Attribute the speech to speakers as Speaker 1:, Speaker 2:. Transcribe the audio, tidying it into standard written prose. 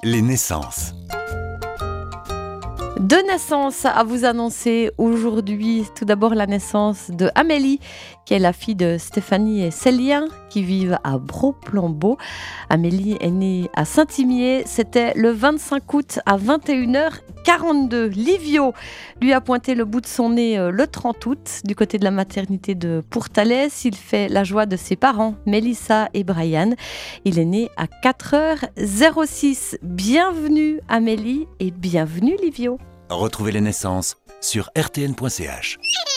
Speaker 1: Les naissances.
Speaker 2: Deux naissances à vous annoncer aujourd'hui. Tout d'abord la naissance de Amélie, qui est la fille de Stéphanie et Célien, qui vivent à Bro-Plombeau. Amélie est née à Saint-Imier. C'était le 25 août à 21h42. Livio lui a pointé le bout de son nez le 30 août du côté de la maternité de Pourtalès. Il fait la joie de ses parents, Mélissa et Brian. Il est né à 4h06. Bienvenue Amélie et bienvenue Livio.
Speaker 1: Retrouvez les naissances sur rtn.ch.